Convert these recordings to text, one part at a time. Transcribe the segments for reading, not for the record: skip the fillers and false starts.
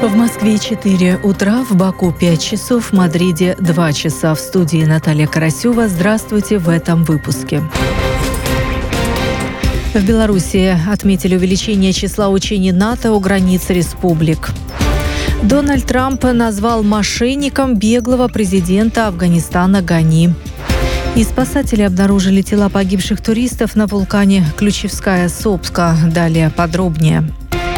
В Москве 4 утра, в Баку 5 часов, в Мадриде 2 часа. В студии Наталья Карасева. Здравствуйте в этом выпуске. В Беларуси отметили увеличение числа учений НАТО у границ республик. Дональд Трамп назвал мошенником беглого президента Афганистана Гани. И спасатели обнаружили тела погибших туристов на вулкане Ключевская сопка. Далее подробнее.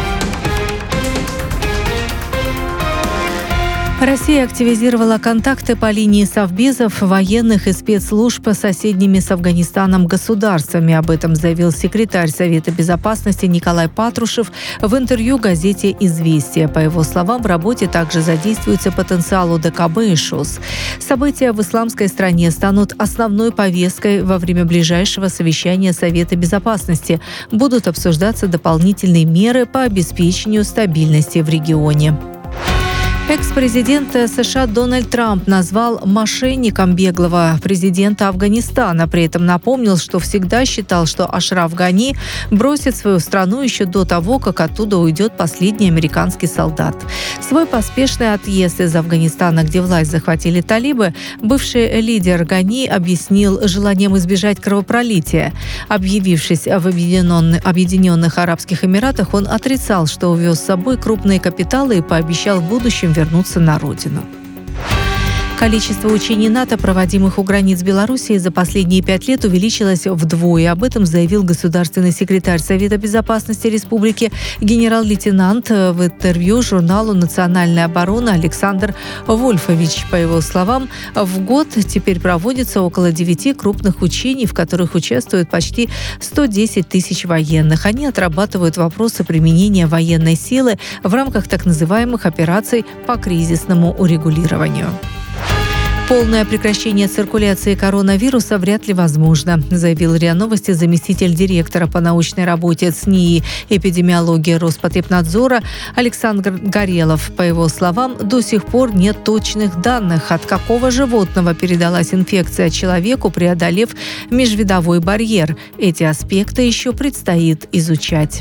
Россия активизировала контакты по линии совбезов, военных и спецслужб с соседними с Афганистаном государствами. Об этом заявил секретарь Совета безопасности Николай Патрушев в интервью газете «Известия». По его словам, в работе также задействуется потенциал УДКБ и ШОС. События в исламской стране станут основной повесткой во время ближайшего совещания Совета безопасности. Будут обсуждаться дополнительные меры по обеспечению стабильности в регионе. Экс-президент США Дональд Трамп назвал мошенником беглого президента Афганистана. При этом напомнил, что всегда считал, что Ашраф Гани бросит свою страну еще до того, как оттуда уйдет последний американский солдат. Свой поспешный отъезд из Афганистана, где власть захватили талибы, бывший лидер Гани объяснил желанием избежать кровопролития. Объявившись в Объединенных Арабских Эмиратах, он отрицал, что увез с собой крупные капиталы и пообещал в будущем вернуться на родину. Количество учений НАТО, проводимых у границ Белоруссии, за последние 5 лет увеличилось вдвое. Об этом заявил государственный секретарь Совета безопасности Республики генерал-лейтенант в интервью журналу «Национальная оборона» Александр Вольфович. По его словам, в год теперь проводится около 9 крупных учений, в которых участвуют почти 110 тысяч военных. Они отрабатывают вопросы применения военной силы в рамках так называемых операций по кризисному урегулированию. Полное прекращение циркуляции коронавируса вряд ли возможно, заявил РИА Новости заместитель директора по научной работе ЦНИИ эпидемиологии Роспотребнадзора Александр Горелов. По его словам, до сих пор нет точных данных, от какого животного передалась инфекция человеку, преодолев межвидовой барьер. Эти аспекты еще предстоит изучать.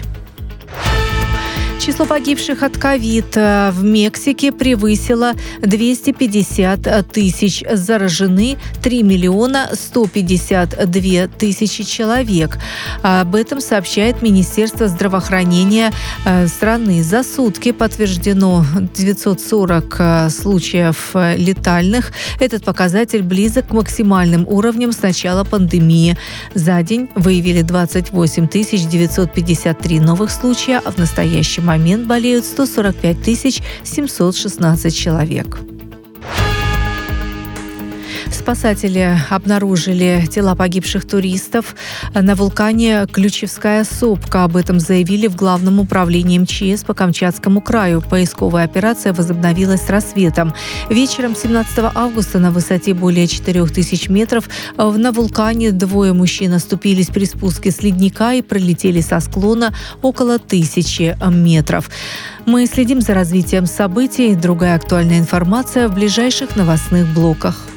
Число погибших от ковид в Мексике превысило 250 тысяч. Заражены 3 миллиона 152 тысячи человек. Об этом сообщает Министерство здравоохранения страны. За сутки подтверждено 940 случаев летальных. Этот показатель близок к максимальным уровням с начала пандемии. За день выявили 28 953 новых случая, а в настоящий момент болеют 145 716 человек. Спасатели обнаружили тела погибших туристов на вулкане Ключевская сопка. Об этом заявили в Главном управлении МЧС по Камчатскому краю. Поисковая операция возобновилась с рассветом. Вечером 17 августа на высоте более 4000 метров на вулкане двое мужчин оступились при спуске с ледника и пролетели со склона около 1000 метров. Мы следим за развитием событий. Другая актуальная информация в ближайших новостных блоках.